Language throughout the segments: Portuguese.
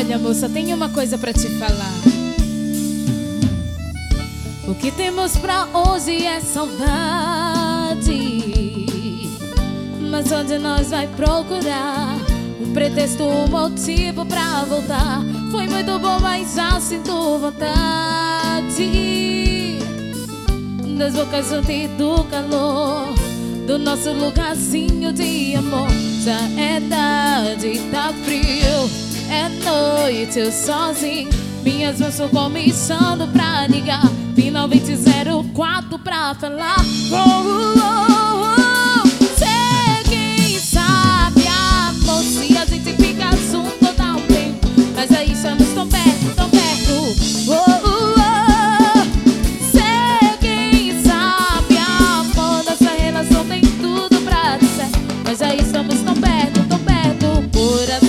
Olha, moça, tenho uma coisa pra te falar. O que temos pra hoje é saudade, mas onde nós vai procurar um pretexto, um motivo pra voltar? Foi muito bom, mas já sinto vontade das bocas juntas e do calor do nosso lugarzinho de amor. Já é tarde, tá frio, é noite, eu sozinho. Minhas mãos estão começando pra ligar. Final 2004 pra falar. Sei quem sabe, amor, se a gente fica junto dá um tempo, mas aí estamos tão perto, tão perto. Sei quem sabe, amor, nossa relação tem tudo pra dar certo, mas aí estamos tão perto, coração.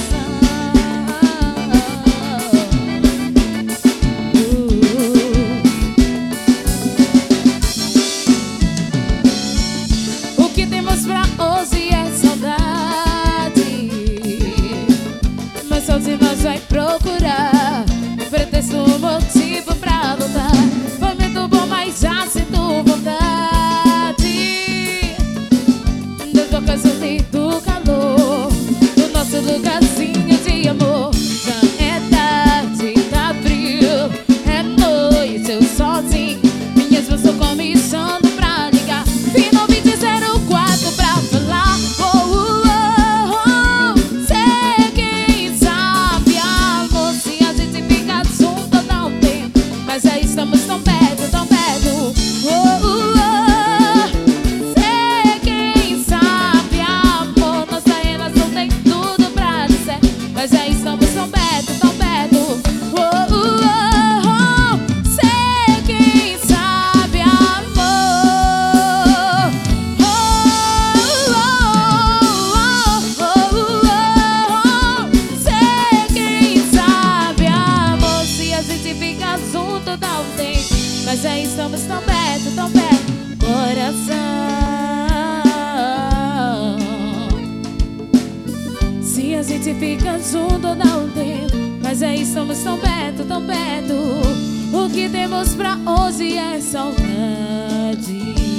Hoje é saudade, mas onde nós vai procurar pretexto, um motivo pra voltar? Foi muito bom, mas já sinto vontade das bocas e do calor do nosso lugarzinho de amor. Já é tarde, tá frio, é noite, eu sozinho. Minhas mãos estão começando pra ligar. Final 2004 pra falar. Sei quem sabe, amor, se a gente fica junto dá um tempo, mas aí estamos tão perto, tão perto. Sei quem sabe, amor, nossa relação tem tudo pra dar certo, mas aí estamos tão perto, tão perto. Sei quem sabe, amor. Sei quem sabe, amor, se a gente fica junto dá um tempo, mas aí estamos tão perto, coração. Se a gente fica junto dá um tempo, mas aí estamos tão perto, tão perto. O que temos pra hoje é saudade.